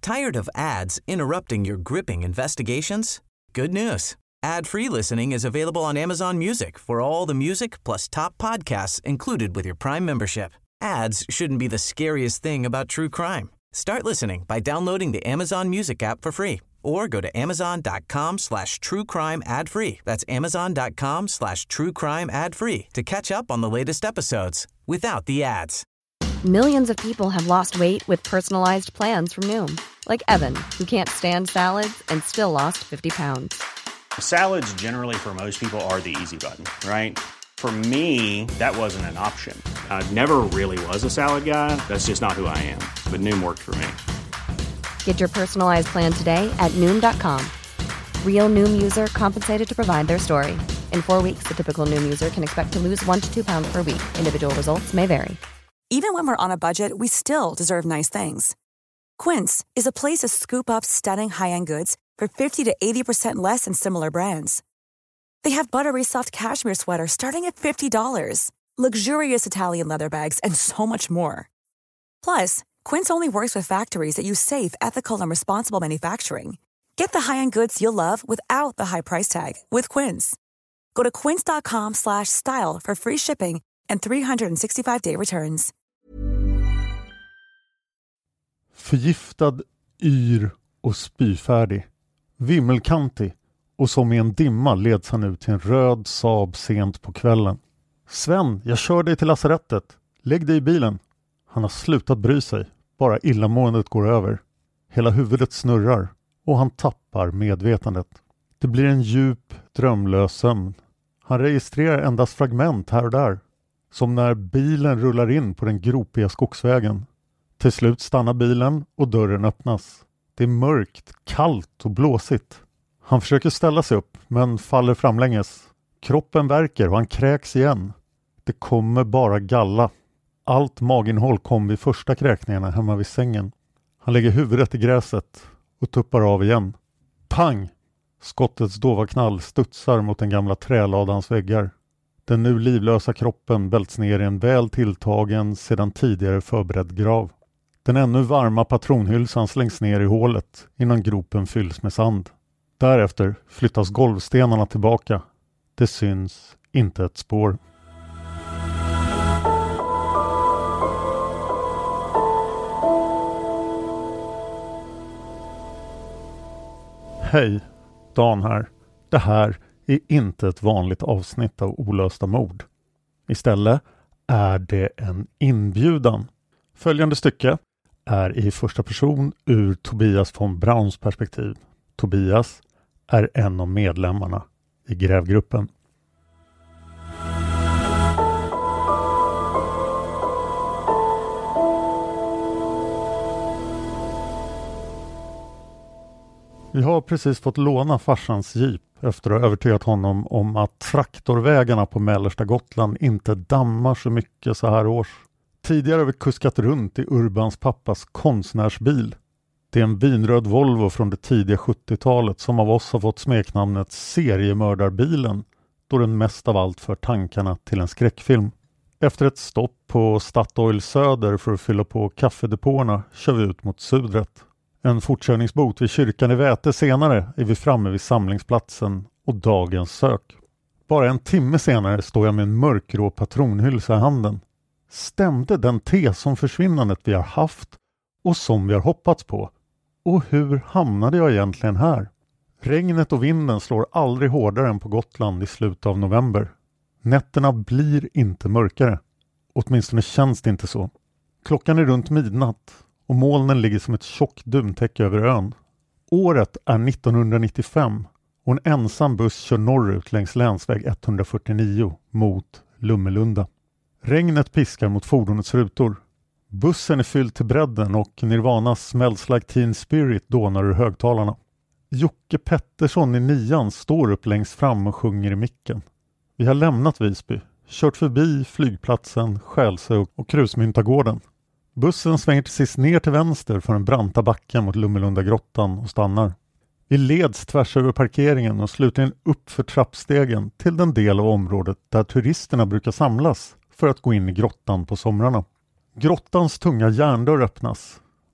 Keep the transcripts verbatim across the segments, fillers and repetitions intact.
Tired of ads interrupting your gripping investigations? Good news. Ad-free listening is available on Amazon Music for all the music plus top podcasts included with your Prime membership. Ads shouldn't be the scariest thing about true crime. Start listening by downloading the Amazon Music app for free or go to amazon.com slash true crime ad free. That's amazon.com slash true crime ad free to catch up on the latest episodes without the ads. Millions of people have lost weight with personalized plans from Noom. Like Evan, who can't stand salads and still lost fifty pounds. Salads generally for most people are the easy button, right? For me, that wasn't an option. I never really was a salad guy. That's just not who I am. But Noom worked for me. Get your personalized plan today at Noom dot com. Real Noom user compensated to provide their story. In four weeks, the typical Noom user can expect to lose one to two pounds per week. Individual results may vary. Even when we're on a budget, we still deserve nice things. Quince is a place to scoop up stunning high-end goods for fifty to eighty percent less than similar brands. They have buttery soft cashmere sweaters starting at fifty dollars, luxurious Italian leather bags, and so much more. Plus, Quince only works with factories that use safe, ethical, and responsible manufacturing. Get the high-end goods you'll love without the high price tag with Quince. Go to quince.com slash style for free shipping and three sixty-five day returns. Förgiftad, yr och spyfärdig. Vimmelkantig. Och som i en dimma leds han ut till en röd Saab sent på kvällen. Sven, jag kör dig till lasarettet. Lägg dig i bilen. Han har slutat bry sig. Bara illamåendet går över. Hela huvudet snurrar. Och han tappar medvetandet. Det blir en djup, drömlös sömn. Han registrerar endast fragment här och där. Som när bilen rullar in på den gropiga skogsvägen. Till slut stannar bilen och dörren öppnas. Det är mörkt, kallt och blåsigt. Han försöker ställa sig upp men faller framlänges. Kroppen värker och han kräks igen. Det kommer bara galla. Allt maginnehåll kom vid första kräkningarna hemma vid sängen. Han lägger huvudet i gräset och tuppar av igen. Pang! Skottets dova knall studsar mot den gamla träladans väggar. Den nu livlösa kroppen välts ner i en väl tilltagen sedan tidigare förberedd grav. Den ännu varma patronhylsan slängs ner i hålet innan gropen fylls med sand. Därefter flyttas golvstenarna tillbaka. Det syns inte ett spår. Hej, Dan här. Det här är inte ett vanligt avsnitt av Olösta mord. Istället är det en inbjudan. Följande stycke är i första person ur Tobias von Brauns perspektiv. Tobias är en av medlemmarna i grävgruppen. Vi har precis fått låna farsans jeep efter att ha övertygat honom om att traktorvägarna på mellersta Gotland inte dammar så mycket så här års. Tidigare har vi kuskat runt i Urbans pappas konstnärsbil. Det är en vinröd Volvo från det tidiga sjuttiotalet som av oss har fått smeknamnet seriemördarbilen, då den mest av allt för tankarna till en skräckfilm. Efter ett stopp på Statoil Söder för att fylla på kaffedepåerna kör vi ut mot Sudret. En fortkörningsbot vid kyrkan i Väte senare är vi framme vid samlingsplatsen och dagens sök. Bara en timme senare står jag med en mörkgrå patronhylsa i handen. Stämde den tes om försvinnandet vi har haft och som vi har hoppats på? Och hur hamnade jag egentligen här? Regnet och vinden slår aldrig hårdare än på Gotland i slutet av november. Nätterna blir inte mörkare. Åtminstone känns det inte så. Klockan är runt midnatt och molnen ligger som ett tjockt dumtäcke över ön. Året är nittonhundranittiofem och en ensam buss kör norrut längs länsväg etthundrafyrtionio mot Lummelunda. Regnet piskar mot fordonets rutor. Bussen är fylld till bredden och Nirvanas Smells Like Teen Spirit dånar ur högtalarna. Jocke Pettersson i nian står upp längst fram och sjunger i micken. Vi har lämnat Visby, kört förbi flygplatsen, Skälsö och Krusmyntagården. Bussen svänger till sist ner till vänster för en branta backen mot Lummelunda grottan och stannar. Vi leds tvärs över parkeringen och slutligen upp för trappstegen till den del av området där turisterna brukar samlas för att gå in i grottan på somrarna. Grottans tunga järndörr öppnas.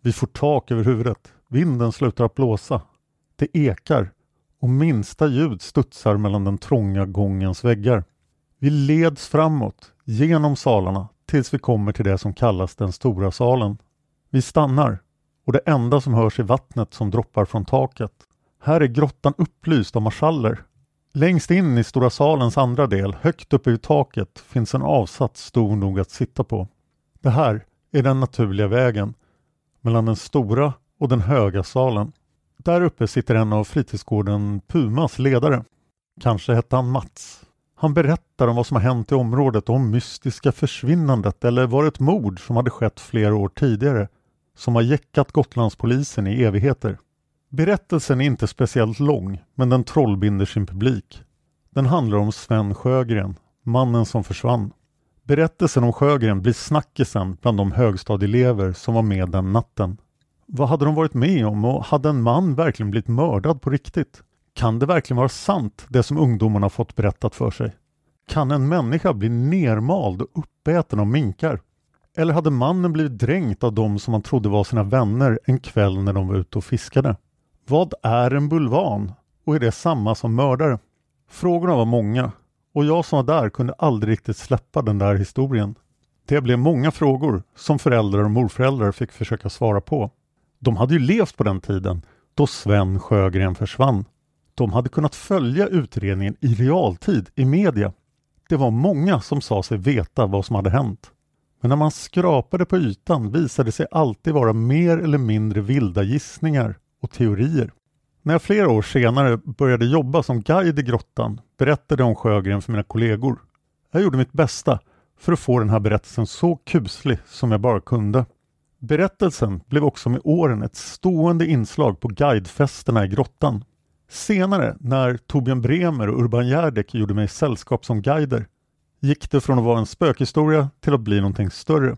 Vi får tak över huvudet. Vinden slutar att blåsa. Det ekar och minsta ljud studsar mellan den trånga gångens väggar. Vi leds framåt genom salarna tills vi kommer till det som kallas den stora salen. Vi stannar och det enda som hörs är vattnet som droppar från taket. Här är grottan upplyst av marschaller. Längst in i stora salens andra del, högt uppe i taket, finns en avsats stor nog att sitta på. Det här är den naturliga vägen mellan den stora och den höga salen. Där uppe sitter en av fritidsgården Pumas ledare. Kanske hette han Mats. Han berättar om vad som har hänt i området, om mystiska försvinnandet eller var det ett mord som hade skett flera år tidigare som har jäckat Gotlandspolisen i evigheter. Berättelsen är inte speciellt lång, men den trollbinder sin publik. Den handlar om Sven Sjögren, mannen som försvann. Berättelsen om Sjögren blir snackisen bland de högstadieelever som var med den natten. Vad hade de varit med om och hade en man verkligen blivit mördad på riktigt? Kan det verkligen vara sant det som ungdomarna fått berättat för sig? Kan en människa bli nermald och uppäten av minkar? Eller hade mannen blivit dränkt av dem som man trodde var sina vänner en kväll när de var ute och fiskade? Vad är en bulvan? Och är det samma som mördare? Frågorna var många och jag som var där kunde aldrig riktigt släppa den där historien. Det blev många frågor som föräldrar och morföräldrar fick försöka svara på. De hade ju levt på den tiden då Sven Sjögren försvann. De hade kunnat följa utredningen i realtid i media. Det var många som sa sig veta vad som hade hänt. Men när man skrapade på ytan visade det sig alltid vara mer eller mindre vilda gissningar och teorier. När jag flera år senare började jobba som guide i grottan berättade jag om Sjögren för mina kollegor. Jag gjorde mitt bästa för att få den här berättelsen så kuslig som jag bara kunde. Berättelsen blev också med åren ett stående inslag på guidefesterna i grottan. Senare, när Torbjörn Bremer och Urban Järdek gjorde mig sällskap som guider, gick det från att vara en spökhistoria till att bli någonting större.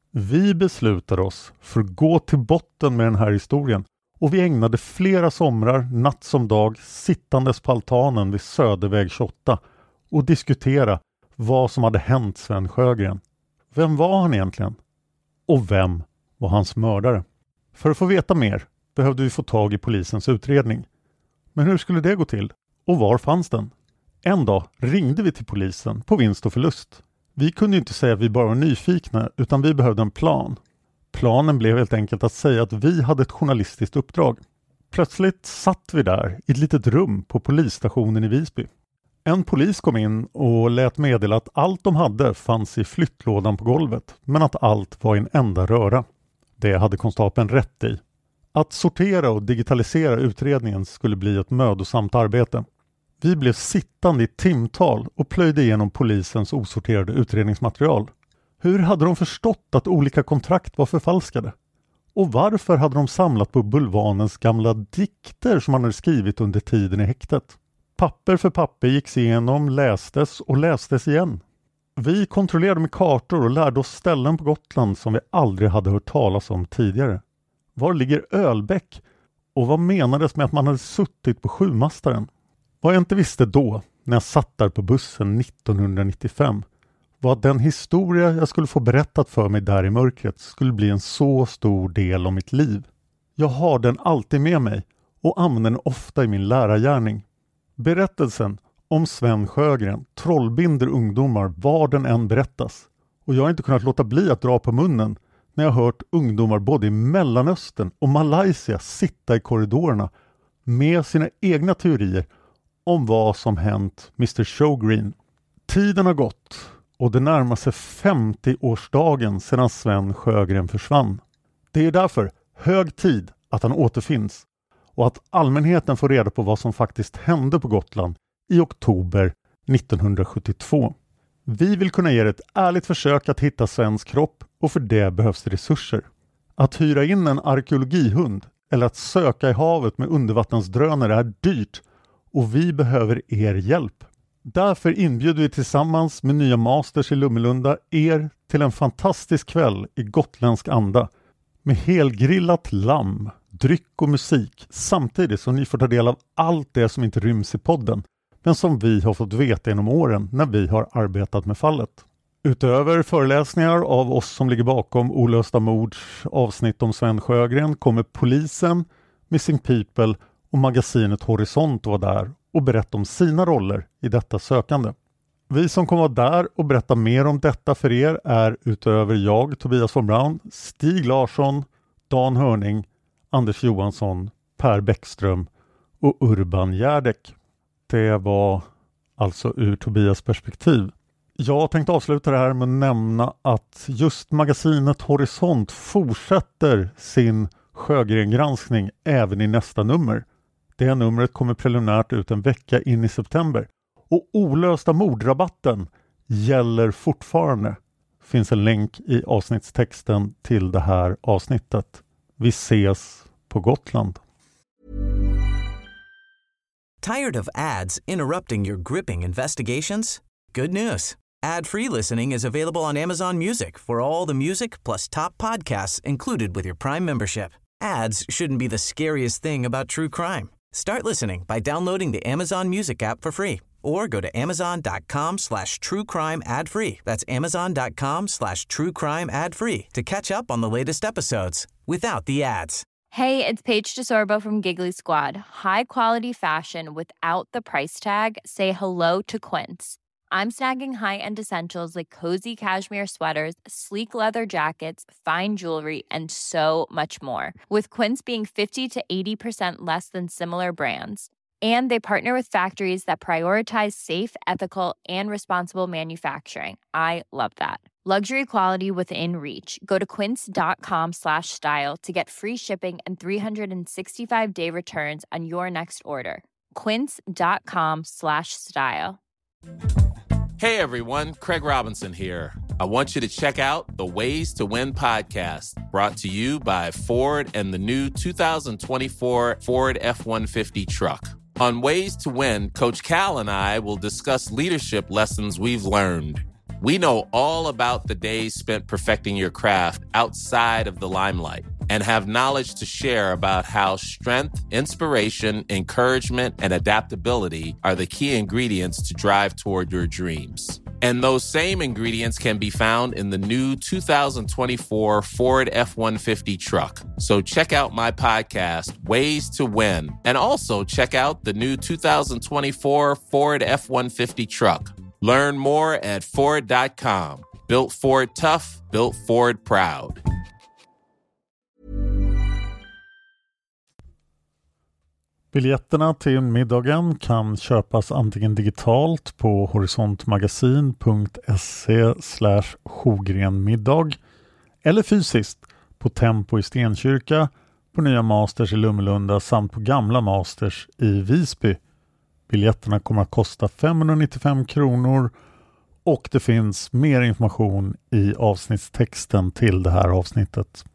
Vi beslutade oss för att gå till botten med den här historien och vi ägnade flera somrar, natt som dag, sittandes på altanen vid Söderväg tjugoåtta och diskutera vad som hade hänt Sven Sjögren. Vem var han egentligen? Och vem var hans mördare? För att få veta mer behövde vi få tag i polisens utredning. Men hur skulle det gå till? Och var fanns den? En dag ringde vi till polisen på vinst och förlust. Vi kunde ju inte säga att vi bara var nyfikna utan vi behövde en plan. Planen blev helt enkelt att säga att vi hade ett journalistiskt uppdrag. Plötsligt satt vi där i ett litet rum på polisstationen i Visby. En polis kom in och lät meddela att allt de hade fanns i flyttlådan på golvet men att allt var i en enda röra. Det hade konstapeln rätt i. Att sortera och digitalisera utredningen skulle bli ett mödosamt arbete. Vi blev sittande i timtal och plöjde igenom polisens osorterade utredningsmaterial. Hur hade de förstått att olika kontrakt var förfalskade? Och varför hade de samlat på bulvanens gamla dikter som han hade skrivit under tiden i häktet? Papper för papper gicks igenom, lästes och lästes igen. Vi kontrollerade med kartor och lärde oss ställen på Gotland som vi aldrig hade hört talas om tidigare. Var ligger Ölbäck? Och vad menades med att man hade suttit på sjumastaren? Vad jag inte visste då, när jag satt där på bussen nittonhundranittiofem, var att den historia jag skulle få berättat för mig där i mörkret skulle bli en så stor del av mitt liv. Jag har den alltid med mig och använder den ofta i min lärargärning. Berättelsen om Sven Sjögren trollbinder ungdomar var den än berättas. Och jag har inte kunnat låta bli att dra på munnen när jag hört ungdomar både i Mellanöstern och Malaysia sitta i korridorerna med sina egna teorier om vad som hänt mister Sjögren. Tiden har gått och det närmar sig femtio-årsdagen sedan Sven Sjögren försvann. Det är därför hög tid att han återfinns och att allmänheten får reda på vad som faktiskt hände på Gotland i oktober nittonhundrasjuttiotvå. Vi vill kunna ge ett ärligt försök att hitta Svens kropp och för det behövs det resurser. Att hyra in en arkeologihund eller att söka i havet med undervattensdrönare är dyrt och vi behöver er hjälp. Därför inbjuder vi tillsammans med nya masters i Lummelunda er till en fantastisk kväll i gotländsk anda med helgrillat lamm, dryck och musik samtidigt som ni får ta del av allt det som inte ryms i podden men som vi har fått veta genom åren när vi har arbetat med fallet. Utöver föreläsningar av oss som ligger bakom Olösta mords avsnitt om Sven Sjögren kommer polisen, Missing People och magasinet Horisont vara där och berätta om sina roller i detta sökande. Vi som kommer vara där och berätta mer om detta för er är utöver jag, Tobias von Braun, Stig Larsson, Dan Hörning, Anders Johansson, Per Bäckström och Urban Järdek. Det var alltså ur Tobias perspektiv. Jag tänkte avsluta det här med att nämna att just magasinet Horisont fortsätter sin Sjögren-granskning även i nästa nummer. Det numret kommer preliminärt ut en vecka in i september. Och Olösta mordrabatten gäller fortfarande. Finns en länk i avsnittstexten till det här avsnittet. Vi ses på Gotland. Tired of ads interrupting your gripping investigations? Good news. Ad-free listening is available on Amazon Music for all the music plus top podcasts included with your Prime membership. Ads shouldn't be the scariest thing about true crime. Start listening by downloading the Amazon Music app for free or go to amazon.com slash true crime ad free. That's amazon.com slash true crime ad free to catch up on the latest episodes without the ads. Hey, it's Paige DeSorbo from Giggly Squad. High quality fashion without the price tag. Say hello to Quince. I'm snagging high-end essentials like cozy cashmere sweaters, sleek leather jackets, fine jewelry, and so much more. With Quince being fifty to eighty percent less than similar brands. And they partner with factories that prioritize safe, ethical, and responsible manufacturing. I love that. Luxury quality within reach. Go to quince.com slash style to get free shipping and three sixty-five day returns on your next order. Quince.com slash style. Hey everyone, Craig Robinson here. I want you to check out the Ways to Win podcast, brought to you by Ford and the new two thousand twenty-four Ford F one fifty truck. On Ways to Win, Coach Cal and I will discuss leadership lessons we've learned. We know all about the days spent perfecting your craft outside of the limelight and have knowledge to share about how strength, inspiration, encouragement, and adaptability are the key ingredients to drive toward your dreams. And those same ingredients can be found in the new two thousand twenty-four Ford F one fifty truck. So check out my podcast, Ways to Win, and also check out the new two thousand twenty-four Ford F one fifty truck. Learn more at Ford dot com. Built Ford tough, built Ford proud. Biljetterna till middagen kan köpas antingen digitalt på horizontmagasin.se slash Sjogrenmiddag eller fysiskt på Tempo i Stenkyrka, på Nya Masters i Lummelunda samt på Gamla Masters i Visby. Biljetterna kommer att kosta femhundranittiofem kronor och det finns mer information i avsnittstexten till det här avsnittet.